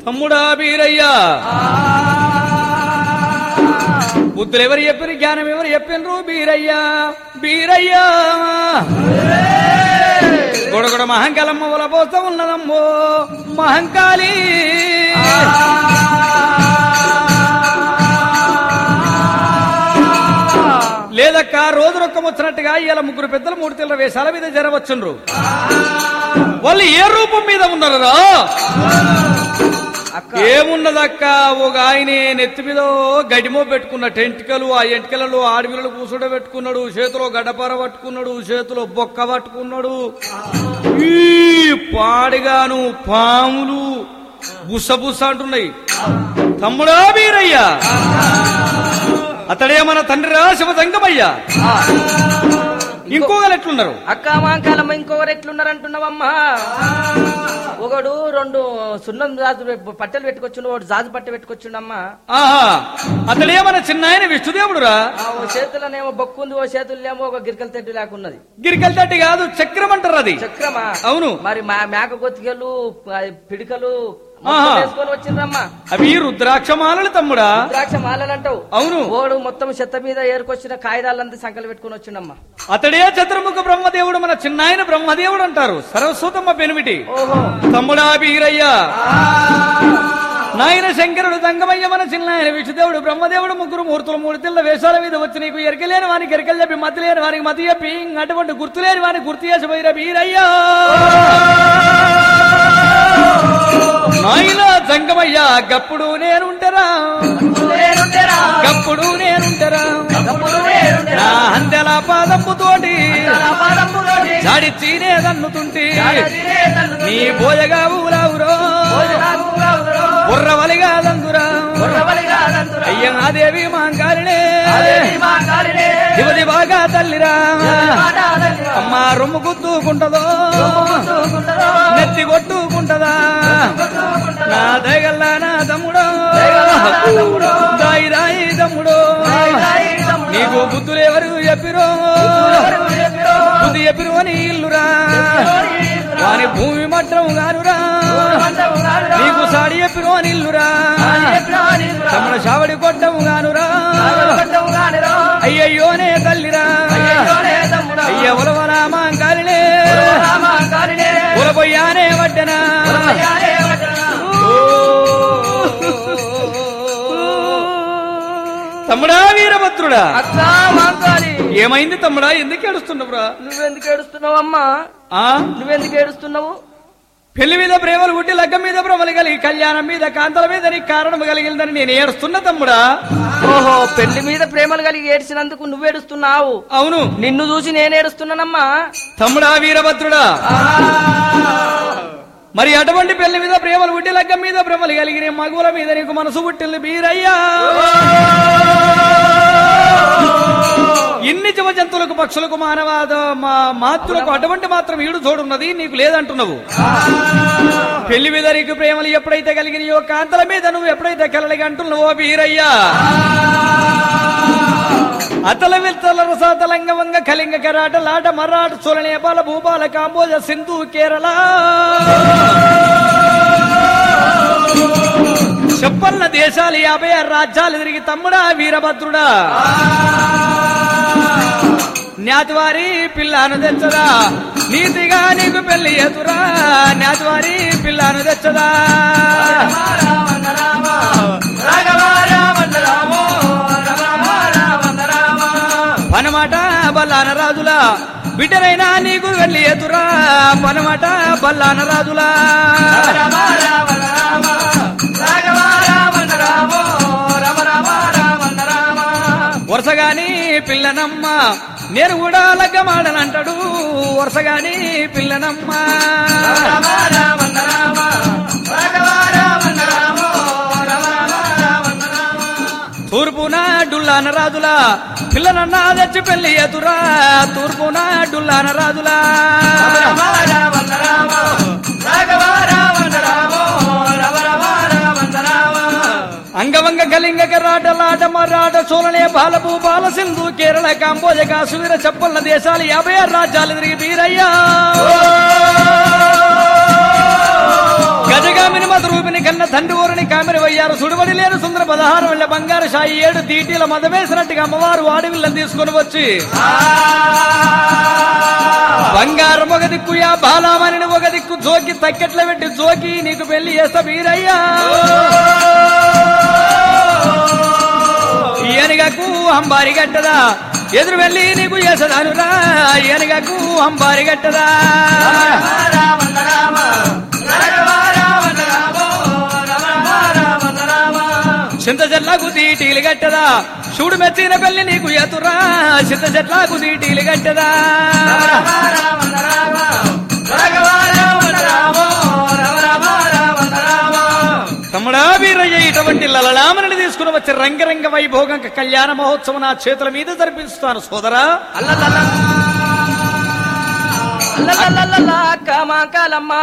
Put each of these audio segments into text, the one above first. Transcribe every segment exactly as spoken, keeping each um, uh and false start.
తమ్ముడా బీరయ్యా బుద్ధులు ఎవరు చెప్పిన జ్ఞానం ఎవరు చెప్పినరు బీరయ్యా బీరయ్యా గొడగొడ మహంకాలమ్మ వల పోస్తా ఉన్నదమ్మో మహంకాళి లేదక్క రోజు రొక్కం వచ్చినట్టుగా ఇలా ముగ్గురు పెద్దలు మూడు తెల్ల వేషాల మీద జరవచ్చుండ్రు వాళ్ళు ఏ రూపం మీద ఉన్నారా ఏమున్నదక్క ఒక ఆయనే నెత్తి మీద గడిమో పెట్టుకున్న టెంటికలు ఆ ఎంటికలలో ఆడవిళ్ళు కూసుడ పెట్టుకున్నాడు చేతిలో గడ్డపార పట్టుకున్నాడు చేతిలో బొక్క పట్టుకున్నాడు ఈ పాడిగాను పాములు బుస బుస అంటున్నాయి తమ్ముడా వీరయ్యా అతడే మన తండ్రిరా శివజంగమయ్యా ఇంకొకరు ఎట్లున్నారు అక్క మాంకాలమ్మ ఇంకొకరు ఎట్లున్నారు అంటున్నావమ్మా ఒకడు రెండు సున్నం జాజు పట్టెలు పెట్టుకొచ్చుండు ఒకడు జాజు పట్టె పెట్టుకొచ్చుండమ్మా అతడే మన చిన్న ఆయన విష్ణుదేవుడురా ఓ చేతులనేమో బొక్కుంది ఓ చేతులనేమో ఒక గిరికల తట్టు లేకున్నది గిరికల తట్టి కాదు చక్రం అంటారు అది చక్రమా అవును మరి మేక గొత్తికలు పిడికలు వచ్చిండ్రమ్మా అవి రుద్రాక్షమాలలు తమ్ముడా రుద్రాక్షమాలలు అంటావు అవును ఓడు మొత్తం చెత్త మీద ఏరుకొచ్చిన కాగితాలంతా సంకలు పెట్టుకుని వచ్చిండమ్మా అతడే చతుర్ముఖ బ్రహ్మదేవుడు మన చిన్నాయన బ్రహ్మదేవుడు అంటారు సరస్వతమ్మ పెనిమిటి తమ్ముడా బీరయ్యా నాయన శంకరుడు తంగమయ్య మన చిన్నాయన విష్ణుదేవుడు బ్రహ్మదేవుడు ముగ్గురు మూర్తులు మూడు తెల్ల వేషాల మీద వచ్చి నీకు ఎరకలేని వానికి ఎరకలు చెప్పి మతి లేని వానికి మతి చెప్పి అటువంటి గుర్తులేని వానికి గుర్తు చేసి పోయిరా బీరయ్యా నాయన జంగమయ్య గప్పుడు నేనుంటరా గప్పుడు నేనుంటరా నా అందెల పాదంపుతోటి జాడిచ్చి నేదన్నుతుంటే నీ బోయగా ఊరావురో బుర్రవలిగా దందురా అయ్య నాదేవి మాంకాలినే దివది బాగా తల్లిరా అమ్మ రొమ్ము గుద్దుకుంటదో నెత్తి కొట్టుకుంటదా నా దయగల్లా నా తమ్ముడో దాయి దాయి తమ్ముడో నీకు బుద్ధులు ఎవరు చెప్పిరో బుద్ధి చెప్పిరు అని ఇల్లురా వాని భూమి మట్టం గానురా నీకు సాడి చెప్పిరు అని ఇల్లురా తమ్ముడు చావడి కొట్టము గానురా అయ్యయ్యోనే తల్లిరా అయ్య ఉలవరా మాంకాలినే ఉలబొయ్యానే వడ్డనా తమ్ముడా వీరభద్రుడా ఏమైంది తమ్ముడా ఎందుకు ఏడుస్తున్నావురా నువ్వెందుకు ఏడుస్తున్నావు అమ్మా నువ్వెందుకు ఏడుస్తున్నావు పెళ్లి మీద ప్రేమలు పుట్టి లగ్గం మీద భ్రమలు కలిగి కళ్యాణం మీద కాంతల మీద నీకు కారణం కలిగిందని నేను ఏడుస్తున్నా తమ్ముడా ఓహో పెళ్లి మీద ప్రేమలు కలిగి ఏడ్చినందుకు నువ్వు ఏడుస్తున్నావు అవును నిన్ను చూసి నేను ఏడుస్తున్నానమ్మా తమ్ముడా వీరభద్రుడా మరి అటువంటి పెళ్లి మీద ప్రేమలు పుట్టి లగ్గం మీద భ్రమలు కలిగిన మగువుల మీద నీకు మనసు పుట్టింది బీరయ్యా ఇన్ని జీవ జంతువులకు పక్షులకు మానవాద మాతృలకు అటువంటి మాత్రం ఈడు చూడున్నది నీకు లేదంటున్నావు పెళ్లి మీద నీకు ప్రేమలు ఎప్పుడైతే కలిగినాయో కాంతల మీద నువ్వు ఎప్పుడైతే కలలిగా అంటున్నావో బీరయ్యా అతల విత్తల రసాతలంగ వంగ కలింగ కరాట లాట మరాట చోళ నేపాల భూపాల కాంబోజ సింధు కేరళ చెప్పన్న దేశాలు యాభై ఆరు రాజ్యాలు తిరిగి తమ్ముడా వీరభద్రుడా న్యాతివారి పిల్లను తెచ్చదా నీతిగా నీకు పెళ్లి ఎదురా న్యాతివారి పిల్లను తెచ్చదా పనమాట బల్లాన రాజులా బిడ్డనైనా నీకు వెళ్ళి ఎదురా పనమాట బల్లాన రాజులా వరుసగాని పిల్లనమ్మ నేను కూడా లగ్గమాడనంటాడు వరుసగాని పిల్లనమ్మ తూర్పున డుల్లాన రాజులా పిల్లనన్నా తెచ్చి పెళ్లి ఎదురా తూర్పున డుల్లాన రాజులా అంగవంగ కలింగ కరాట లాట మరాట చోళనే బాల భూపాల సింధు కేరళ కాంబోజ కాశ్మీర చెప్పన్న దేశాలు యాభై ఆరు రాజ్యాలు తిరిగి బీరయ్యా గజగామిని మధు రూపిని కన్న తండ్రి ఊరిని కామిని వయ్యారు సుడిబడి లేరు సుందర పదహారు వెళ్ళ బంగారు షాయి ఏడు తీటీల మదవేసినట్టుగా అమ్మవారు వాడివిల్లని తీసుకుని వచ్చి బంగారం ఒక దిక్కు యా బాలామణిని ఒక దిక్కు జోకి తక్కెట్ల పెట్టి జోకి నీకు పెళ్లి చేస్తా వీరయ్యా ఏనుగకు అంబారి గట్టదా ఎదురు వెళ్ళి నీకు చేసదానురా ఏనుగకు అంబారి గట్టదా చింత చెట్లకు తీటీలు గట్టదా చూడు మెచ్చిన పెళ్లి నీకు ఎతురా చింత చెట్లకు తీటీలు గట్టదా తమ్ముడా వీరయ్య ఇటువంటి లలలామని తీసుకుని వచ్చి రంగరంగ వైభోగం కళ్యాణ మహోత్సవం నా చేతుల మీద జరిపిస్తాను సోదరా కామాకాలమ్మా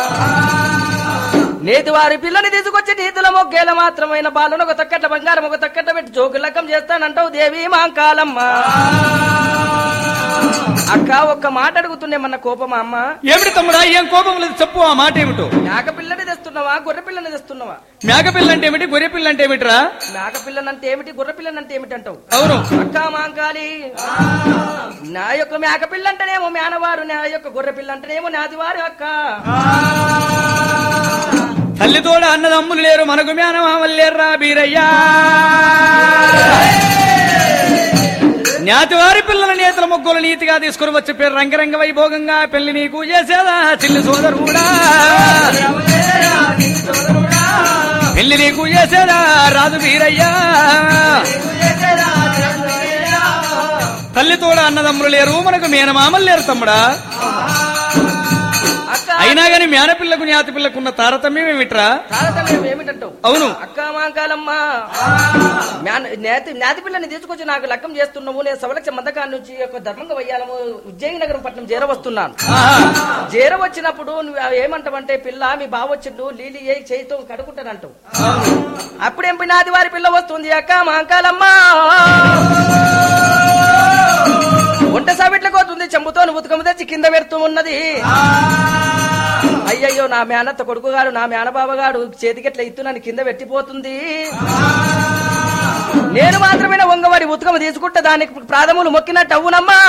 నేతి వారి పిల్లని తీసుకొచ్చి నీతుల మొగ్గేల మాత్రమైన బాలను ఒక తక్కట్ల బంగారం ఒక తక్కట్ల పెట్టి జోకు లక్కం చేస్తానంటావు దేవి మాంకాలమ్మ అక్క ఒక్క మాట అడుగుతుండేమన్న కోపమా అమ్మ ఏమిటి తమ్ముడా ఏం కోపం లేదు చెప్పు ఆ మాట ఏమిటో మేక పిల్లని తెస్తున్నావా గొర్రె పిల్లని తెస్తున్నావా మేక పిల్ల అంటే ఏమిటి గొర్రె పిల్ల అంటే ఏమిట్రా మేక పిల్లనంటే ఏమిటి గొర్రె పిల్లనంటే ఏమిటి అంటావు అవును అక్క మాంకాలి నా యొక్క మేక పిల్ల అంటేనేమో మేనవారు నా యొక్క గొర్రె పిల్ల అంటేనేమో నాదివారు అక్క తల్లితోడ అన్నదమ్ములు లేరు మనకు మేనమామలు లేరురా బీరయ్యా జ్ఞాతివారి పిల్లల నేతల మొగ్గులు నీతిగా తీసుకుని వచ్చి పేరు రంగరంగ వైభోగంగా పెళ్లి నీకు చేసేదా చిల్లి సోదరుడా పెళ్లి నీకు చేసేదా రాదు బీరయ్యా తల్లితోడ అన్నదమ్ములు లేరు మనకు మేనమామలు లేరు తమ్ముడా అయినా గాని మేనపిల్లకు జ్ఞాతి పిల్లకున్న తారతమ్యం ఏమిట్రా తారతమ్యం ఏమిటంటావు అవును అక్క మాంకాలమ్మ జ్ఞాతి పిల్లని తీసుకొచ్చి నాకు లక్కం చేస్తున్నావు నేను సవలక్ష మద్దకాన్ని నుంచి ఒక ధర్మంగా వయ్యాలము ఉజ్జయినగరం పట్నం చేర వస్తున్నాను చేర వచ్చినప్పుడు నువ్వు ఏమంటావంటే పిల్ల మీ బావ వచ్చిండు లీలి ఏ చేయితో కడుకుంటానంటావు అప్పుడేం నాది వారి పిల్ల వస్తుంది అక్క మాంకాలమ్మ వంట సాబిట్లకు పోతుంది చెంబుతో ఉతకము తెచ్చి కింద పెడుతూ ఉన్నది అయ్యయ్యో నా మేనత్త కొడుకు గారు నా మేనబాబా గారు చేతికెట్ల ఇత్తు నన్ను కింద పెట్టిపోతుంది నేను మాత్రమే వంగవాడి ఉతకము తీసుకుంటే దానికి ప్రాధములు మొక్కినట్టు అవునమ్మా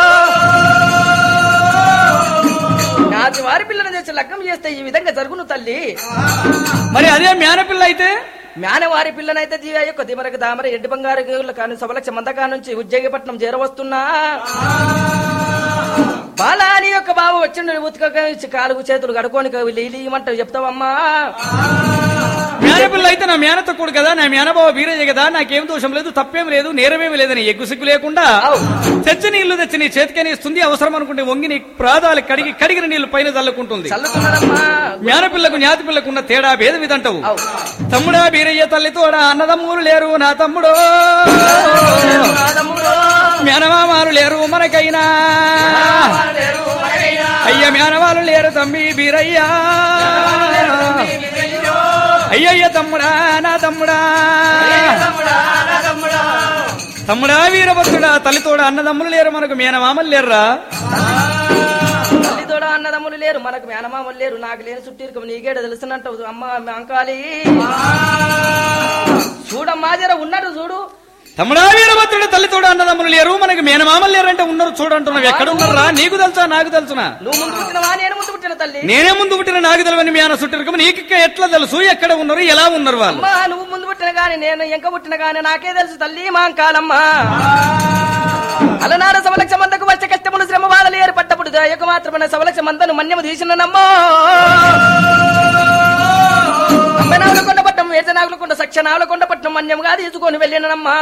నాటి వారి పిల్లని తెచ్చి లగ్గం చేస్తే ఈ విధంగా జరుగును తల్లి మరి అదే మేనపిల్ల అయితే మేనవారి పిల్లనైతే దివ్య యొక్క దిమరకు దామర ఎడ్డి బంగారు కానీ సవలక్ష మందకా నుంచి ఉజ్జయిపట్నం చేరవస్తున్నా బాలాని యొక్క బాబు వచ్చిండు ఉతక కాలుగు చేతులు కడుకోని లీలీమంటావు చెప్తావమ్మా మేనపిల్ల అయితే నా మేనత కూడా కదా నా మేనబావ వీరయ్య కదా నాకేం దోషం లేదు తప్పేం లేదు నేరమేమి లేదని ఎగ్గు సిగ్గు లేకుండా తెచ్చి నీళ్లు తెచ్చి నీ చేతికని ఇస్తుంది అవసరం అనుకుంటే వంగి నీ ప్రాదాలు కడిగి కడిగిన నీళ్లు పైన చల్లుకుంటుంది మేనపిల్లకు జ్ఞాతి పిల్లకున్న తేడా భేదం ఇదంటావు తమ్ముడా వీరయ్య తల్లితోడా అన్నదమ్ములు లేరు నా తమ్ముడు మేనమామాలు లేరు మనకైనా అయ్య మేనవాళ్ళు లేరు తమ్మి వీరయ్యా అయ్యయ్య తమ్ముడా నా తమ్ముడా తమ్ముడా వీరభద్రుడా తల్లితోడా అన్నదమ్ములు లేరు మనకు మేనమామలు లేరురా తల్లితోడా అన్నదమ్ములు లేరు మనకు మేనమామలు లేరు నాకు లేని చుట్టూ నీకేడ తెలుసునంటావు అమ్మ అంకాలి చూడమ్మా జర ఉన్నాడు చూడు తమ్ముడా వీరభద్రుడు తల్లితోడు అన్నదమ్ములు లేరు మనకి మేనమామలు లేరంటే ఉన్నారు చూడంటున్నావు ఎక్కడ ఉన్నారా నీకు తెలుసా నాకు తెలుసునా నువ్వు ముందు పుట్టినవా నేను ముందు పుట్టిన తల్లి నేనే ముందు పుట్టిన నాకు తెలియని మేన చుట్టూ నీకు ఎట్లా తెలుసు ఎక్కడ ఉన్నారు ఎలా ఉన్నారు వాళ్ళు నువ్వు ముందు పుట్టిన గాని నేను ఎంక పుట్టిన గాని నాకే తెలుసు తల్లి మాంకాలమ్మ అలనాడు సవలక్ష మందకు వచ్చే కష్టములు శ్రమ బాధలు ఏర్పడ్డప్పుడు దయకు మాత్రమే సవలక్ష మందను మన్యము తీసినమ్మో అమ్మనాగుల కొండపట్నం వేసనాగుల కొండ సక్షనాగుల కొండపట్నం మన్యముగా తీసుకొని వెళ్ళినమ్మా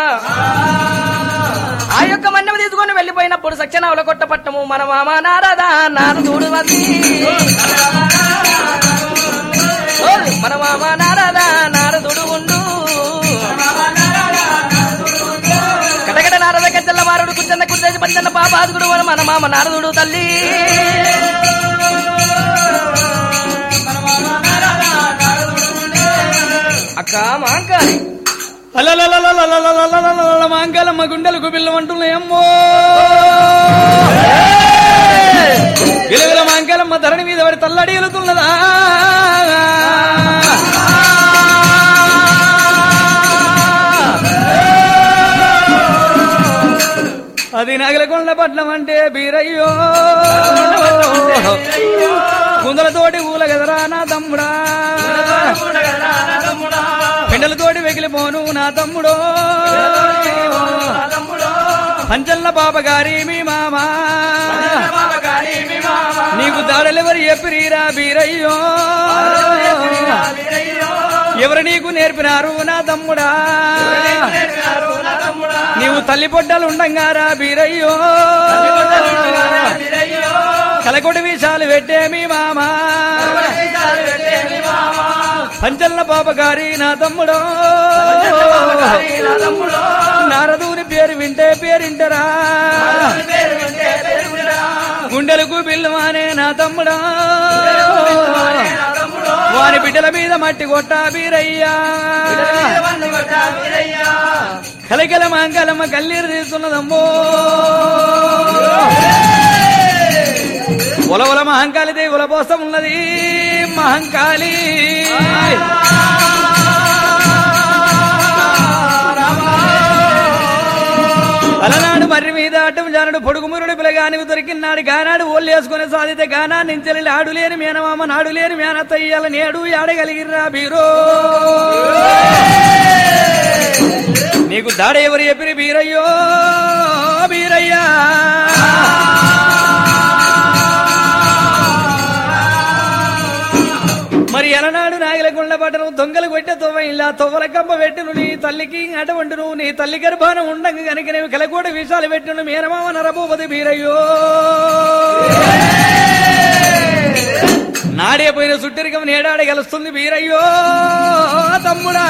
ఆ యొక్క మన్యం తీసుకొని వెళ్లిపోయినప్పుడు సక్షనాగుల కొట్టపట్నము మన మామ నారదా నారదుడు వంది మన మామ నారదా నారదుడు ఉండు కటకట నారద కచ్చల్ల మారుడు కుచ్చన్న కుర్దేసి పంచన్న పాపాదుడు మన మామ నారదుడు తల్లి అక్క మాంకాలి మాంకాలమ్మ గుండెలకు బిల్లం అంటున్నాయమ్మో మాంగళమ్మ ధరణి మీద పడి తల్లడి వెళుతున్నదా అది నగలకొండ పట్నం అంటే బీరయ్యో కుందలతోటి ఊల గదరా నా తమ్ముడా పెండలతోటి వెగిలిపోను నా తమ్ముడో పంచల్ల బాబ గారి మీ మామ నీకు దాడలెవరు చెప్పిరీరా బీరయ్యో ఎవరు నీకు నేర్పినారు నా తమ్ముడా నీవు తల్లి పొడ్డలు ఉండంగారా బీరయ్యో కలకొడి విషాలు పెట్టే మీ మామ పంచల్ల పాప గారి నా తమ్ముడో నారదుని పేరు వింటే పేరింటరా గుండెలకు బిల్లువానే నా తమ్ముడా వారి బిడ్డల మీద మట్టి కొట్టా బీరయ్యా కలకల మాంగళమ్మ కల్లీరు తీస్తున్నదమ్మో ఉలవల మహంకాళి దేవుల పోసం ఉన్నది మహంకాళి అలనాడు మర్రి మీద అడ్డం జానడు పొడుగు మురుడు పిల్లగానికి దొరికినాడు గానాడు ఓళ్ళు వేసుకుని సాధితే గానా నించెలి ఆడు లేని మేనమామ నాడు లేని మేనత్త ఇయ్యాల నేడు ఆడగలిగిర్రా బీరో నీకు దాడ ఎవరు చెప్పిరి బీరయ్యో బీరయ్యా మరి ఎలనాడు నాగలకొండ పట్టను దొంగలు కొట్టే తొవ్వ ఇలా తొవ్వల కంప పెట్టును నీ తల్లికి అటువండును నీ తల్లి గర్భానం ఉండంగా కనుక నీవు కలకోట విషాలు పెట్టును మేనమామ నరభూపతి బీరయ్యో నాడే పోయిన సుట్టిరికం నేడాడ గెలుస్తుంది బీరయ్యో తమ్ముడా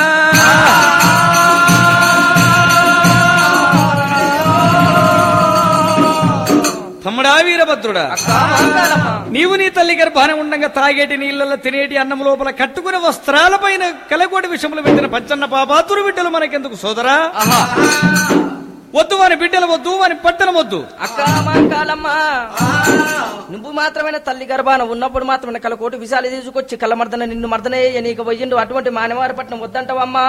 తమ్ముడా వీరభద్రుడా నీవు నీ తల్లి గర్భాన ఉండగా తాగేటి నీళ్ళల్లో తినేటి అన్నం లోపల కట్టుకునే వస్త్రాలపైన కలకోటి విషములు పెట్టిన పచ్చన్న పాపాతురు బిడ్డలు మనకెందుకు సోదరా వద్దు వాని బిడ్డలు వద్దు వాని పట్టణ వద్దు అక్కాలమ్మ నువ్వు మాత్రమే తల్లి గర్భాన ఉన్నప్పుడు మాత్రమే కలకోటి విషాలు తీసుకొచ్చి కలమర్దన నిన్ను మర్దనే నీకు వయ్యిండు అటువంటి మానవారి పట్నం వద్దంటావమ్మా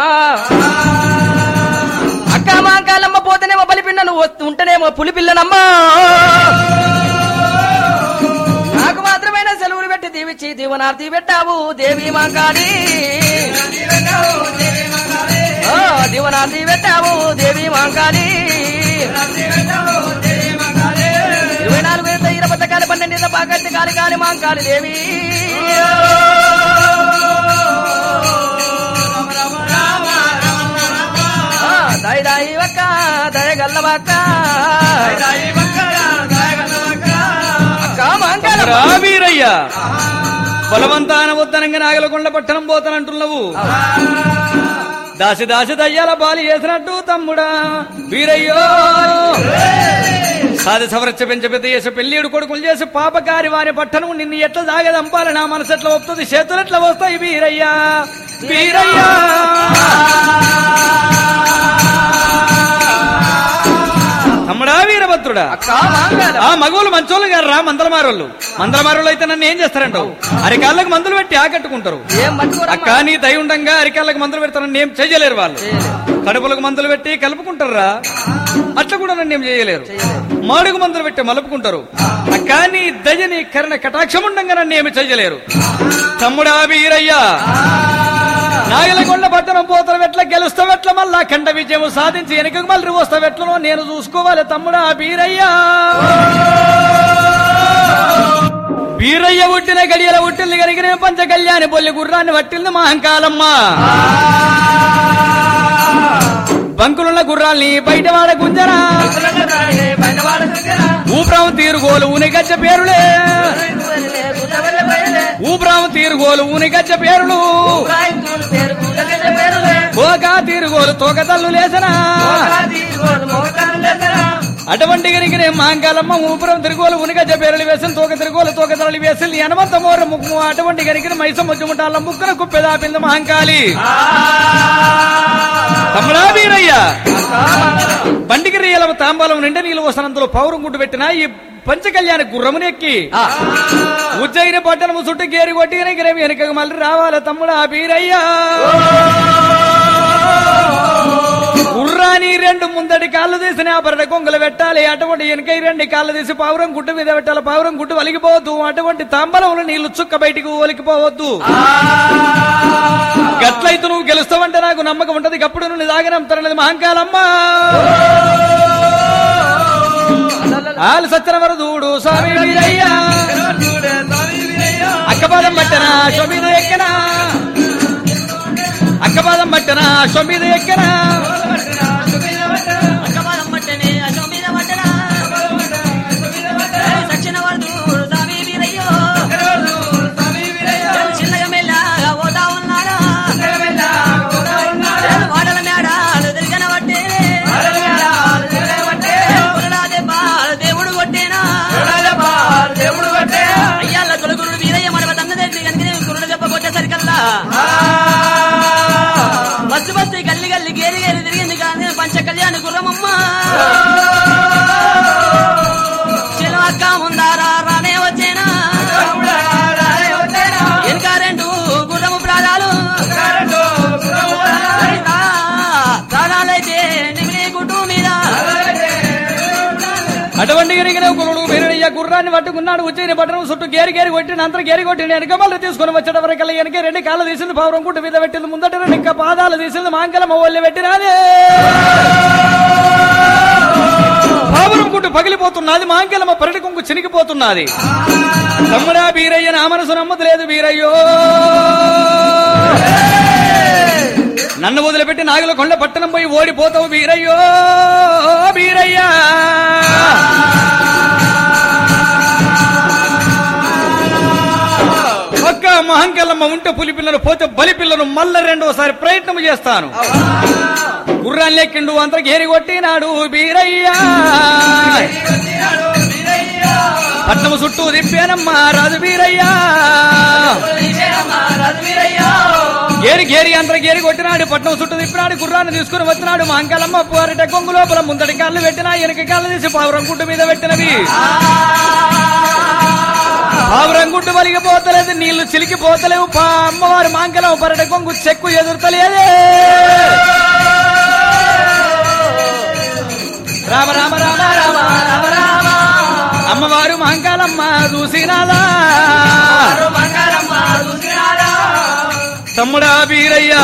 అక్క మాంకాలమ్మ పోతేనేమో బలిపిన్న నువ్వు ఉంటేనేమో పులిపిల్లనమ్మా నాకు మాత్రమైన సెలవులు పెట్టి దీవిచ్చి దీవనార్తి పెట్టావు దేవి మాంకాళి దీవనార్తి పెట్టావు దేవి మాంకాళి ఇరవై నాలుగు వేల ఇరవై పథకాలు పన్నెండు పాకట్టి కాలి కాలి మాంకాళి దేవి దయ దాయి వక్క దయ గల్లవక్క వీరయ్యా బలవంతాన వద్దనంగా నాగలకొండ పట్టణం పోతానంటున్నావు దాసి దాసి దయ్యాల బాలి చేసినట్టు తమ్ముడా వీరయ్యో సాధి సవరచ్చ పెంచ పెద్ద చేసి పెళ్లిడు కొడుకులు చేసి పాపకారి వారి పట్టణం నిన్ను ఎట్లా దాగదంపాలి నా మనసు ఎట్లా వస్తుంది చేతులు ఎట్లా వస్తాయి వీరయ్యా వీరయ్యా తమ్ముడా వీరభద్రుడా ఆ మగవులు మంచోళ్ళు గారు రా మందలమారోళ్ళు మందలమారోళ్ళు అయితే నన్ను ఏం చేస్తారంటావు అరికాళ్ళకు మందులు పెట్టి ఆకట్టుకుంటారు అక్క నీ దయ ఉండంగా అరికాళ్ళకు మందులు పెడతారని ఏం చెయ్యలేరు వాళ్ళు కడుపులకు మందులు పెట్టి కలుపుకుంటారా అట్లా కూడా నన్ను ఏం చేయలేరు మాడుగు మందులు పెట్టి మలుపుకుంటారు అక్క నీ దయ నీ కరుణ కటాక్షం ఉండంగా నన్ను ఏమి చెయ్యలేరు తమ్ముడా వీరయ్యా నాగలకొండ పట్టణం పోతాం ఎట్లా గెలుస్తాం ఎట్లా మళ్ళా ఖండ విజయం సాధించి వెనకకు మళ్ళీ వస్తాం ఎట్లనో నేను చూసుకోవాలి తమ్ముడా బీరయ్యా బీరయ్య ఉట్టిన గడియల ఉట్టింది కరిగిన పంచ కళ్యాణి బొల్లి గుర్రాన్ని పట్టింది మహంకాలమ్మ బంకులున్న గుర్రాల్ని బయటవాడ గుంజరా ఊప్రాము తీరుగోలు ఊనిగచ్చ పేరులే ఊప్రాము తీరుగోలు ఊనిగచ్చ పేరులు తోక తీరుగోలు తోక తల్లు లేసనా అటువంటి కనుక మాంకాలమ్మ ఊపురం తిరుగోలు ఉనిగజ్జ పేరులు వేసిన తోక తిరుగోలు తోక తల్లి వేసింది ఎనమంత మోర ముక్కు అటువంటి కనుక మైసం ముచ్చుముట్టాల ముక్కున కుప్పెదాపింది మహంకాళి తమ్ముడా వీరయ్యా బండికి రియల తాంబాలం నిండా నీళ్ళు వసనంతలో పౌరం గుడ్డు పెట్టినా ఈ పంచకళ్యాణ గుర్రమునెక్కి ఉజ్జయిని పట్టణము చుట్టూ గేరి కొట్టి వెనక మళ్ళీ రావాలి తమ్ముడా బీరయ్యా. గుర్రాని రెండు ముందటి కాళ్ళు తీసి పరట కొంగలు పెట్టాలి, అటువంటి వెనక రెండు కాళ్ళు తీసి పావురం గుట్టు మీద పెట్టాలి, పావురం గుట్టు వలిగిపోవద్దు, అటువంటి తాంబలంలో నీళ్లు చుక్క బయటికి ఒలికిపోవద్దు. గట్లయితే నువ్వు గెలుస్తావంటే నాకు నమ్మకం ఉంటది, అప్పుడు నువ్వు దాగనంతరలేదు మహంకాలమ్మా. ఆలు సత్యనవరదూడు స్వామి వీరయ్యా, అక్కపాదం పట్టనా స్వామిది ఎక్కనా, అక్కపాదం పట్టనా స్వామిది ఎక్కనా, బస్సు బస్సు గల్లి గల్లి గేరి గేరి తిరిగింది కానీ పంచ కళ్యాణ గుర్రమమ్మ చిలవక్క ముందారా రానే వచ్చేనా ఇంకా రెండు గుర్రము ప్రాణాలు ప్రాణాలైతే నిమిడి గుడ్డు మీద. అటువంటి ఎరిగిన గురుడు వీరయ్య గుర్రాన్ని పట్టుకున్నాడు, ఉజ్జయిని పట్టణం చుట్టూ గేరి గేరి కొట్టిన అంతరం గేరి కొట్టిన వెనక మళ్ళీ తీసుకుని వచ్చేట వరకు వెనక రెండు కాళ్ళు తీసింది, పావురం గుట్టు మీద పెట్టింది, ముందట రెండు ఇంకా పాదాలు తీసింది, మాంగళం ఒళ్ళి పెట్టినది. పావురం గుట్టు పగిలిపోతున్నది, మాంగళమ్మ పరటి కొంగు చినిగిపోతున్నది. తమ్ముడా బీరయ్య నా మనసు నమ్మదు బీరయ్యో, నన్ను వదిలిపెట్టి నాగుల కొండ పట్టణం పోయి ఓడిపోతావు బీరయ్యో బీరయ్యా. ఒక్క మహంకల్లమ్మ ఉంటే పులి పిల్లలు పోతే బలి పిల్లలు మళ్ళా రెండోసారి ప్రయత్నం చేస్తాను. గుర్రాన్ని ఎక్కిండు అంత గేరి కొట్టినాడు బీరయ్యా, పట్నము చుట్టూ తిప్పానమ్మా రాజు బీరయ్యా. గేరి గేరి అంతర గేరి కొట్టినాడు, పట్నం చుట్టూ తిప్పినాడు, గుర్రాన్ని తీసుకుని వచ్చినాడు. మాంకలమ్మ పోరట కొంగు లోపల ముందటి కాళ్ళు పెట్టినా వెనక కాళ్ళు తీసి పావురం గుడ్డు మీద పెట్టినవి. పావురం గుడ్డు వలిగిపోతలేదు, నీళ్లు చిలికిపోతలేవు, అమ్మవారు మాంకలమ్మ పరట కొంగు చెక్కు ఎదురుతలేదే. రామ రామ రామ రామ రామ రామ అమ్మవారు మాంకాలమ్మ చూసినాదా, తమ్ముడా బీరయ్యా.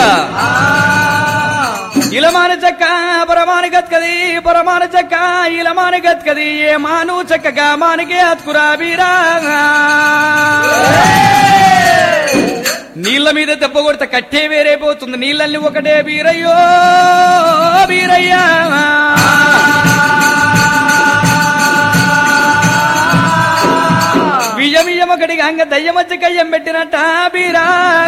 ఇలమాన చెక్క పరమాని గత్కది, పరమాన చెక్క ఇలమాని గత్కది, ఏ మాను చెక్కగా మానికే అతుకురా బీరా. నీళ్ల మీద దెబ్బ కొడితే కట్టే వేరైపోతుంది, నీళ్ళల్ని ఒకటే బీరయ్యో బీరయ్యా. విజమియం ఒకటిగా అంగ దయ్యమచ్చి కయ్యం పెట్టినట్ట బీరా.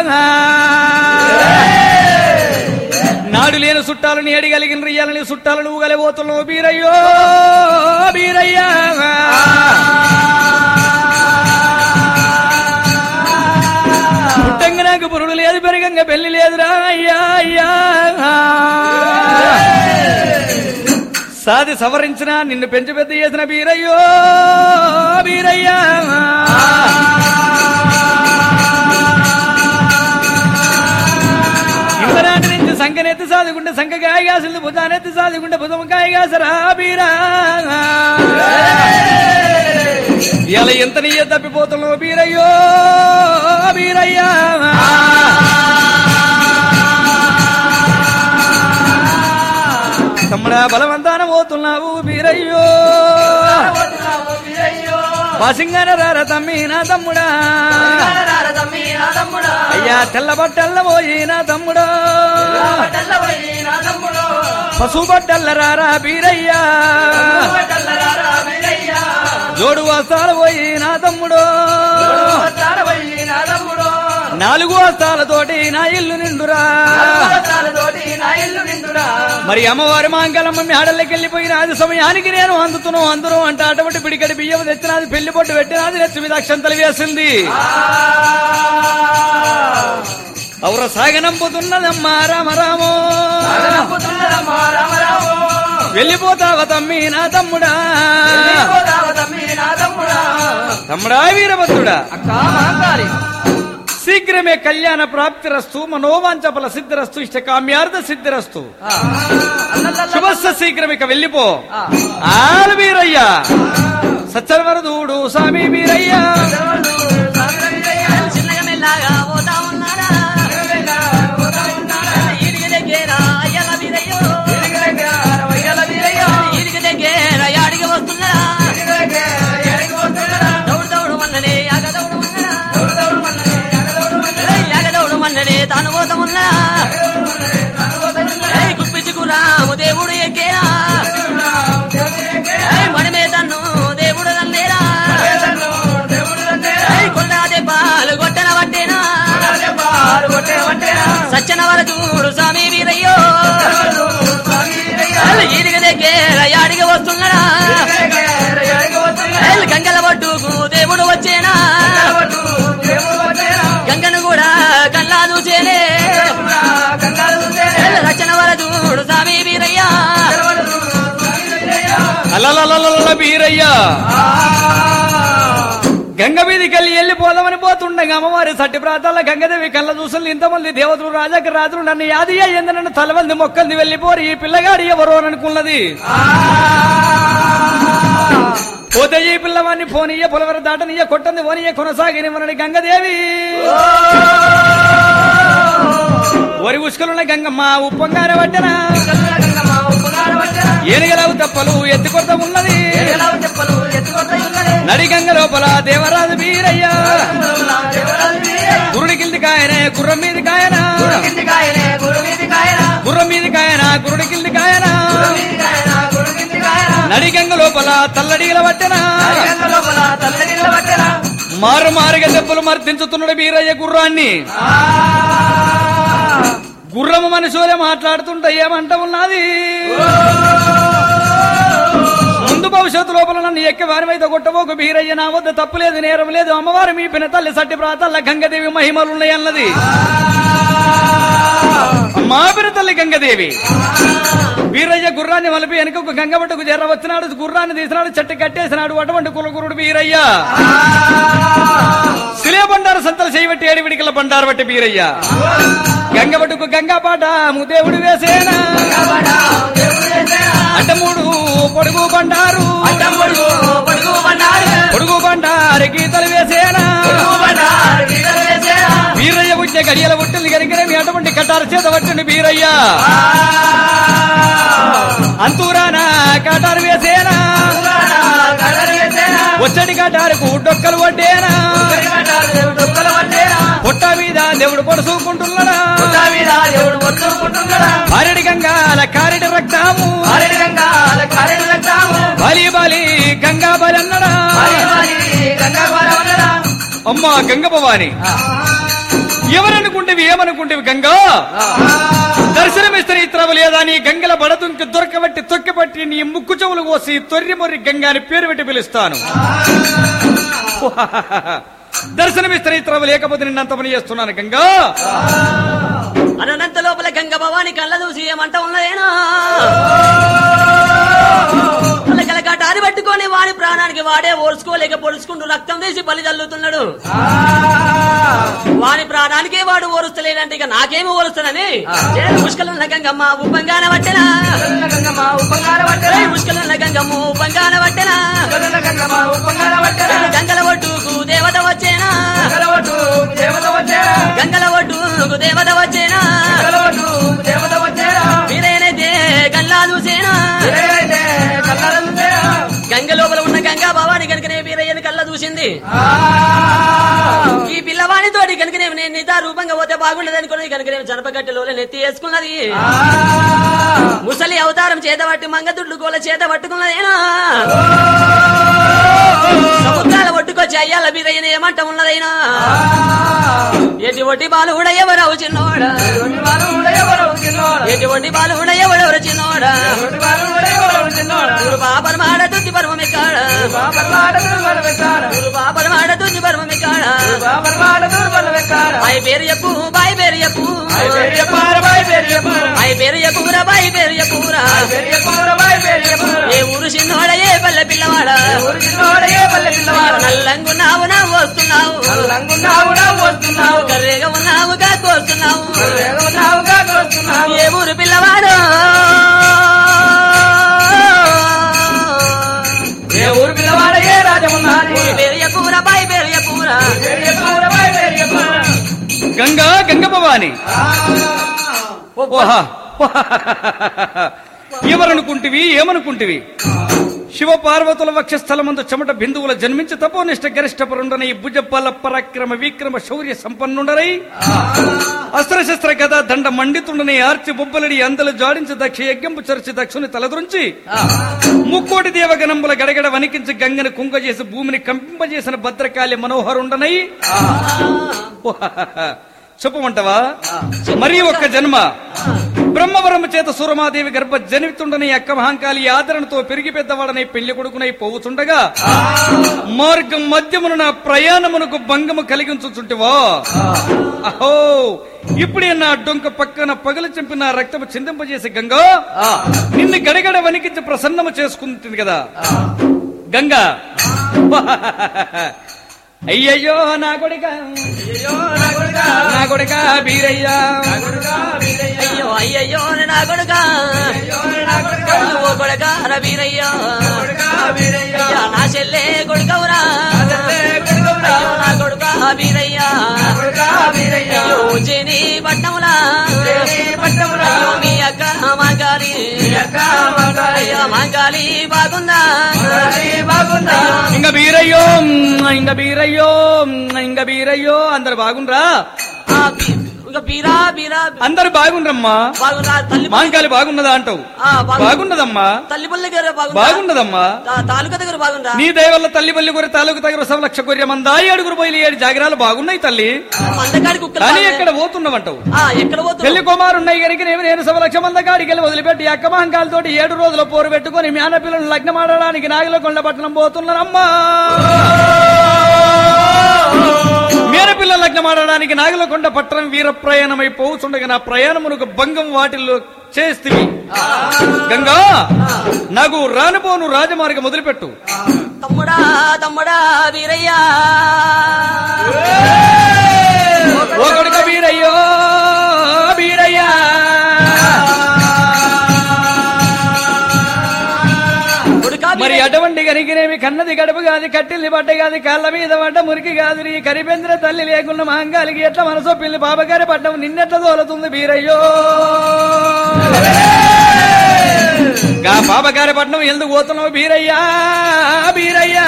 నాడు లేని చుట్టాలు నేడిగలిగిన రియ్యాలని చుట్టాలు నువ్వు గలిపోతున్నావు బీరయ్యో బీరయ్యా. పుట్టంగా నాకు పురుడు లేదు, పెరగంగా పెళ్లి లేదురా అయ్యా అయ్యా. సాది సవరించిన నిన్ను పెంచి పెద్ద చేసిన బీరయ్యో బీరయ్యా. ఇంతనాటి నుంచి సంకనెత్తి సాదుకుంటే సంకకాయ కాసింది, భుజానెత్తి సాదుకుంటే భుజంకాయ కాసరా బీరా. ఇలా ఎంత నీ తప్పిపోతున్నావు బీరయ్యో బీరయ్యా. తమ్ముడా బలవంతాన పోతున్నావు బీరయ్యో, వాసింగాన రార తమ్మి నా తమ్ముడా, అయ్యా తెల్ల బట్టల్ల పోయి నా తమ్ముడా, పశువు బట్టల్ల రారా బీరయ్యా, జోడు వస్తాలు పోయి నా తమ్ముడు, నాలుగు వస్తాలతోటి నా ఇల్లు నిండురా. మరి అమ్మవారి మాంగళమ్మ మేడల్లోకి వెళ్ళిపోయిన అది సమయానికి నేను అందుతున్నావు అందరూ అంటే అటువంటి పిడికడి బియ్యం తెచ్చినది, పెళ్లి పొట్టు పెట్టినది, నెత్తి మీద అక్షంతలు వేసింది. ఔర సాగనంపుతున్నదమ్మా రామ రామో, వెళ్ళిపోతావ తమ్మి నా తమ్ముడా తమ్ముడా వీరభద్రుడా శీఘ్రమే కళ్యాణ ప్రాప్తిరస్తు మనోవాంఛ ఫల సిద్ధిరస్తు ఇష్ట కామ్యార్థ సిద్ధిరస్తు శుభస్య శీఘ్రమిక వెళ్ళిపో ఆలు వీరయ్య సచ్చరవరదూడు స్వామి వీరయ్య తాను పోతమున్నా గుప్పించుకురాము దేవుడు ఎక్కేరా మనమే తన్ను దేవుడు నల్లేరా కొల్లాదే పాలు కొట్టన పట్టేనా సచ్చన వర చూడు స్వామి వీరయ్యో ఈడిగ దగ్గర యాడిగా వస్తున్నాడా గంగల పట్టుకు దేవుడు వచ్చేనా గంగను కూడా కల్లా చూసేనే రచన వర చూడు స్వామి వీరయ్యా అలలలల వీరయ్య గంగ మీదికి వెళ్ళి వెళ్ళిపోదామని పోతుండగా అమ్మవారి సట్టి ప్రాంతాల గంగదేవి కళ్ళ చూసలు ఇంతమంది దేవతలు రాజాకి రాజులు నన్ను యాది అయ్యింది నన్ను తలవంది మొక్కంది వెళ్ళిపోరు ఈ పిల్లగాడు ఎవరో అనుకున్నది పోతే ఈ పిల్లవాడిని పోనీయ పొలవర దాటనీయ కొట్టంది పోనీయ కొనసాగినవనని గంగదేవి వరి ఉసుకలున్న గంగమ్మ ఉప్పంగార పట్టనా ఏనుగలవు తెప్పలు ఎత్తుకొడత ఉన్నది నడి గంగ లోపల దేవరాజు వీరయ్య గురుడి కింది కాయనే గుర్రం మీది కాయనా గుర్రం మీది కాయనా గురుడి కింది కాయనా నడి గంగ లోపల తల్లడిగల పట్టెనా మారు మారుగా దెబ్బలు మర్దించుతున్నాడు వీరయ్య గుర్రాన్ని గుర్రము మనుషులే మాట్లాడుతుంటే ఏమంట ఉన్నది ముందు భవిష్యత్తు లోపల నన్ను ఎక్కి వారిమైతే కొట్టబోకు వీరయ్య నా వద్ద తప్పు లేదు నేరం లేదు అమ్మవారు మీ పిన తల్లి సట్టి ప్రాతల్ల గంగదేవి మహిమలున్నాయన్నది మా పిన తల్లి గంగదేవి వీరయ్య గుర్రాన్ని మలిపి వెనుకకు గంగబట్టుకు జర్ర వచ్చినాడు గుర్రాన్ని తీసినాడు చెట్టు కట్టేసినాడు అటువంటి కులగురుడు వీరయ్య శిలే బండారు సంతలు చేయబట్టి ఏడు విడికల బండారు బట్టి వీరయ్య గంగబట్టుకు గంగా పాట దేవుడు వేసేనా అంటే మూడు పొడుగు బండారు పొడుగు బండారు గీతలు వేసేనా వీరయ్య పుట్టే గడియల పుట్టింది కనుకనే అటువంటి కట్టారు చేత పట్టింది వీరయ్య అంతూరానా కటారు వేసేనా వచ్చడి కటారుకు డొక్కలు పట్టేనా పొట్ట మీద దేవుడు పొడుచుకుంటున్నాడా అరడి గంగాల కారెడి రక్తాము బలి బలి గంగా బలి అన్నడా అమ్మా గంగ భవాని ఎవరనుకుంటేవి ఏమనుకుంటేవి గంగా దర్శనమిస్తే ఇతరవు లేదా నీ గంగల బడదుంకి దొరకబట్టి తొక్కిపట్టి నీ ముక్కు చెవులు కోసి తొర్రి మొర్రి గంగా అని పేరు పెట్టి పిలుస్తాను దర్శనమిస్తే ఇతరవు లేకపోతే నిన్నంత పని చేస్తున్నాను గంగా అనంత లోపల గంగ భవాని కళ్ళ చూసి ఏమంట ఉన్నదేనా కటారి పట్టుకొని వాడి ప్రాణానికి వాడే ఓర్చుకోలేక పొడుచుకుంటూ రక్తం తీసి బలి చల్లుతున్నాడు వాడి ప్రాణానికే వాడు ఓరుస్తలేనంటే ఇక నాకేమి ఓరుస్తానని ముష్కలున్న గంగమ్మ ఉప్పంగాన పట్టెనా ముష్కలున్న గంగమ్మ ఉప్పంగాన పట్టెనా గంగల ఒడ్డుకు దేవత వచ్చేనా గంగల ఒడ్డుకు దేవత వచ్చేనా మీరేనైతే గల్లా చూసేనా గంగ లోపల ఉన్న గంగా భవాని కనుకనే వీరయ్యని కళ్ళ చూసింది ఈ పిల్లవాణి తోటి కనుకనే నేను నిదా రూపంగా పోతే బాగుండదు అనుకుని కనుకనే జనపగట్టెలో నెత్తి వేసుకున్నది ముసలి అవతారం చేత పట్టి మంగదుడ్లు గోల చేత పట్టుకున్నదేనా సముద్రాల ఒడ్డుకొచ్చి అయ్యాల వీరయ్యని ఏమంట ఉన్నదైనా ఎటువంటి బాలు కూడా ఎవరవు చిన్నోడా ఎటువంటి బాలు కూడా ఎవరెవరు చిన్నోడా బాబర్ మాడ తుది పర్వమే కాడ బాబర్ మాడ తుది పర్వమే కాడ బాయి పేరు చెప్పు బాయి పేరు చెప్పు బాయి పేరు చెప్పురా బాయి పేరు చెప్పురా వస్తున్నావు లంగున్నావుగా వస్తున్నావు కర్రేగా ఉన్నావుగా కోస్తున్నావు ఉన్నావుగా వస్తున్నావు ఏ ఊరు పిల్లవాడు ఏ ఊరు పిల్లవాడగే రాజమున్నాని పేరు పూర బాయి పేరు పూర గంగా గంగ భవాని ఓహా ఎవరనుకుంటివి ఏమనుకుంటివి శివ పార్వతుల వక్షస్థలమందు చెమట బిందువుల జన్మించి తపోనిష్ట గరిష్ట పరుండనై భుజబల పరాక్రమ విక్రమ శౌర్య సంపన్నుండనై అస్త్రశస్త్ర గద దండ మండితుండని ఆర్చి బొబ్బలడి అందలు జాడించి దక్ష యజ్ఞంపు చర్చి దక్షుని తలదృంచి ముక్కోటి దేవగణంబుల గడగడ వణికించి గంగని కుంగ చేసి భూమిని కంపింపజేసిన భద్రకాళి మనోహరుండనై చెప్పమంటవా మరీ ఒక్క జన్మ బ్రహ్మవరము చేత సూరమాదేవి గర్భ జనితుండని అక్క మహాంకాళి ఆదరణతో పెరిగి పెద్దవాడనై పెళ్లి కొడుకునై పోవుచుండగా మార్గం మధ్యమున నా ప్రయాణమునకు భంగము కలిగించుచుంటివా అహో ఇప్పుడే నా డొంక పక్కన పగలు చెంపి నా రక్తము చిందింపజేసి గంగా నిన్ను గడగడ వణికించి ప్రసన్నము చేసుకుంటుంది కదా గంగా అయ్యయ్యో నా కొడుక నా కొడుక బీరయ్యా అయ్యో అయ్యయ్యో నా కొడుక ఓ కొడుక వీరయ్యో నా చెల్లె కొడుకవురా నా కొడుక వీరయ్యా జేని పట్టములా మీ అక్క మాంగాలి మాంగాలి బాగుందా ఇంక బీరయ్యో ఇంక బీరయ్యో ఇంక బీరయ్యో అందరు బాగుండ్రా ఇంకా బీరా బీరా అందరు బాగుండ్రమ్మా బాగున్నా తల్లి మాంకాలి బాగున్నదా అంటావు బాగున్నదమ్మా తల్లి పల్లి గారు బాగున్నదమ్మా తాలూకా దగ్గర బాగుందా నీ దయ వల్ల తల్లి పల్లి గురి తాలూకు దగ్గర సవ లక్ష గొర్రె మందాయి అడుగురు పోయి ఏడు జాగ్రాలు బాగున్నాయి తల్లి మందకాడి కుక్కలు కానీ ఎక్కడ పోతున్నావంటావు ఎక్కడ పోతున్నా పెళ్లి కుమారున్నాయి కనుక నేను నేను సవ లక్ష మంద కాడికి వెళ్ళి వదిలిపెట్టి అక్క మహంకాలతోటి ఏడు రోజుల పోరు పెట్టుకుని మేన పిల్లలు లగ్నం ఆడడానికి నాగిలకొండ పట్టణం పోతున్నానమ్మా మేన పిల్లల లగ్నం ఆడడానికి నాగిలకొండ పట్టణం వీర ప్రయాణమై పోవుచుండగా నా ప్రయాణమునకు భంగం వాటిల్లో చేస్తివి గంగా నాకు రానుపోను రాజమార్గం మొదలుపెట్టు తమ్ముడా తమ్ముడా వీరయ్యా ఓ కొడుక వీరయ్యో వీరయ్యా మరి అటువంటి గనికినేమి కన్నది గడుపు కాదు కట్టిల్ని పడ్డ కాదు కాళ్ళ మీద పడ్డ మురికి కాదు నీ కరిపెంద్ర తల్లి లేకున్న మహంగాలికి ఎట్లా మనసో పిల్లి బాబగారి పడ్డం నిన్నెట్లా తోలుతుంది బీరయ్యో గా బాబగారి పట్నం ఎందుకు పోతున్నావు బీరయ్యా బీరయ్యా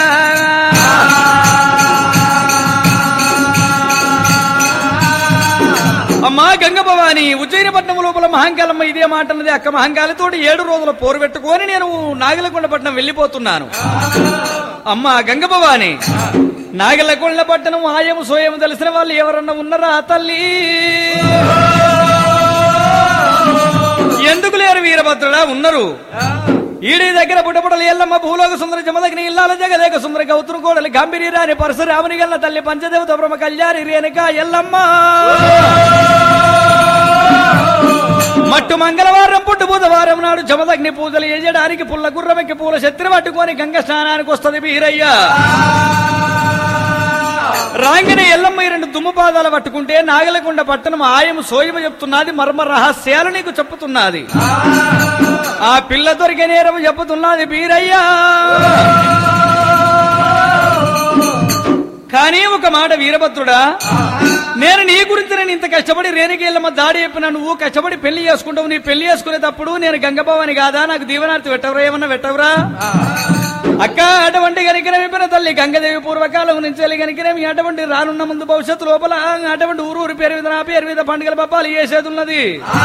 అమ్మా గంగ భవాని ఉజ్జయిని పట్నం లోపల మహంకాలమ్మ ఇదే మాట అన్నది అక్క మహంకాలితోటి ఏడు రోజుల పోరు పెట్టుకొని నేను నాగలకొండ పట్నం వెళ్లిపోతున్నాను అమ్మా గంగ భవాని నాగలకొండ పట్టణం ఆయము సోయము తెలిసిన వాళ్ళు ఎవరన్నా ఉన్నారా తల్లి ఎందుకు లేరు వీరభద్రుడా ఉన్నారు ఈడి దగ్గర బుడబుడలు ఎల్లమ్మ భూలోక సుందర జమదగ్ని ఇల్లాల జగదేక సుందర గౌతురు కోడలి గంభీరాని పరశురాముని గల్ల తల్లి పంచదేవత బ్రహ్మ కళ్యాణి రేణుక ఎల్లమ్మ మట్టు మంగళవారం పుట్టు బుధవారం నాడు జమదగ్ని పూజలు చేయడానికి పుల్ల గుర్రమెక్కి పూల శత్రి పట్టుకొని గంగ స్నానానికి వస్తుంది బీరయ్య రాంగిన ఎల్లమ్మ ఈ రెండు దుమ్ము పాదాలు పట్టుకుంటే నాగలకొండ పట్టణం ఆయము సోయము చెప్తున్నది మర్మ రహస్యాలు నీకు చెప్పుతున్నది ఆ పిల్ల దొరికే నేరం చెప్పుతున్నది బీరయ్యా కానీ ఒక మాట వీరభద్రుడా నేను నీ గురించి నేను ఇంత కష్టపడి రేణుకెళ్ళమ్మ దాడి చెప్పినా నువ్వు కష్టపడి పెళ్లి చేసుకుంటావు నీ పెళ్లి చేసుకునేటప్పుడు నేను గంగభవాని కాదా నాకు దీవనార్థి పెట్టవరా ఏమన్నా పెట్టవరా అక్క అటువంటి గనికిన తల్లి గంగదేవి పూర్వకాలం నుంచి గనికినేమి అటువంటి రానున్న ముందు భవిష్యత్తు లోపల అటువంటి ఊరు ఊరి పేరు మీద నా పేరు మీద పండుగల పప్పాలు చేసేది ఉన్నది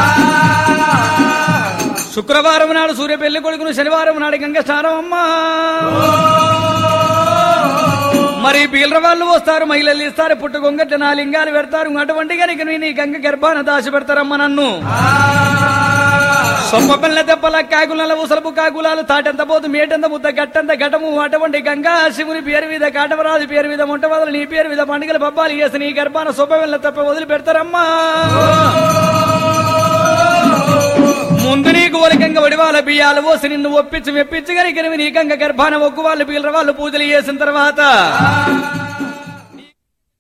శుక్రవారం నాడు సూర్య పెళ్లి కొడుకును శనివారం నాడు గంగ స్నానం అమ్మా మరి పీలర వాళ్ళు వస్తారు మహిళలు ఇస్తారు పుట్టు గొంగట్ల నా లింగాలు పెడతారు అటువంటి కనుక నీ గంగ గర్భాన దాచి పెడతారమ్మా నన్ను సొమ్మ పిల్ల తెప్పల కాకుల ఉసలపు కాకులాలు తాటెంత పోతు మేటెంత ముద్ద గట్టంత ఘటము అటువంటి గంగా శివుని పేరు మీద కాటవరాజు పేరు మీద మొట్టమొదలు నీ పేరు మీద పండుగల పబ్బాలు చేసి నీ గర్భాన సొమ్మ పిల్ల తెప్ప వదిలి పెడతారమ్మా ముందు నీకు ఒలికంగా వడివాళ్ళ బియ్యాలు పోసి నిన్ను ఒప్పించి మెప్పించి కనుక నీ గంగ గర్భాన ఒగ్గు వాళ్ళు పీలర వాళ్ళు పూజలు చేసిన తర్వాత